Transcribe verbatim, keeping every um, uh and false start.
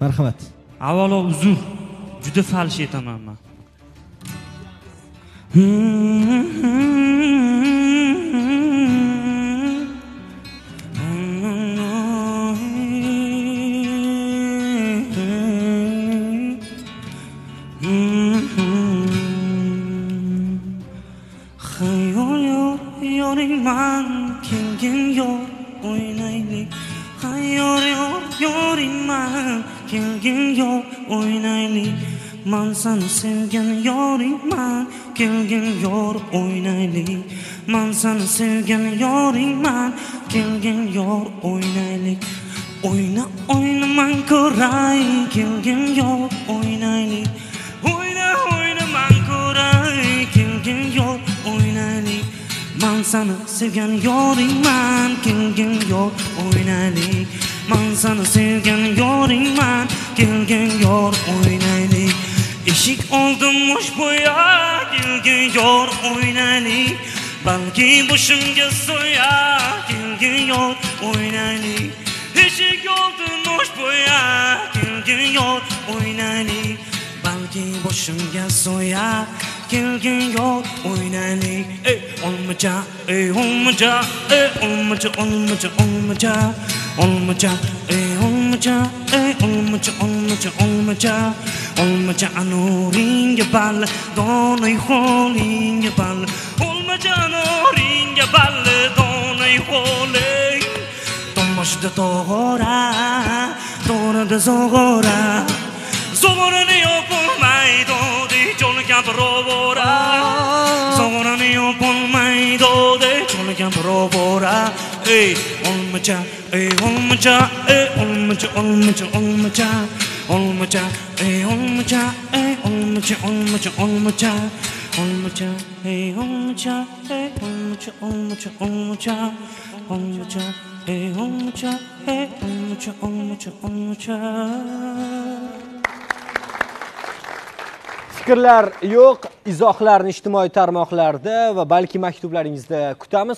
Marhamat. Avvalo uzr. Juda falsh aytaman men. Xayol yor yoringman kelgin yor o'ynaylik. Xayol yor yoringman kelgin yor o'ynaylik. Man seni sevgan yoringman kelgin yor o'ynaylik. Man seni sevgan yoringman kelgin yor o'ynaylik. Oyna oyna man ko'ray kelgin yor o'ynaylik. Oyna oyna man ko'ray kelgin yor o'ynaylik. Man seni sevgan yoringman kelgin yor o'ynaylik. Man seni sevgan yoringman kelgin yor o'ynaylik. Eshik oldim mosh bo'ya kelgin yor o'ynaylik. Balki boshimga so'ya kelgin yor o'ynaylik. Eshik oldim mosh bo'ya kelgin yor o'ynaylik. Balki boshimga so'ya kelgin yor o'ynaylik. Ey olmacha ey olmacha ey olmacha olmacha olmacha olmacha ey olmacha ey olmacha olmacha olmacha olmacha anuringga bal donay xo'lingga bal olmacha anuringga bal donay xo'ling tomoshda to'g'ora to'rada zo'g'ora zo'g'orani yopolmaydi jonga birovora zo'g'orani yopolmaydi jonga birovora ey olmacha ey olmacha ey olmacha olmacha olmacha olmacha ey olmacha ey olmacha olmacha olmacha olmacha ey olmacha ey olmacha olmacha olmacha olmacha ey olmacha ey olmacha olmacha olmacha. Fikrlar yo'q, izohlarni ijtimoiy tarmoqlarda va balki maktublaringizda kutamiz.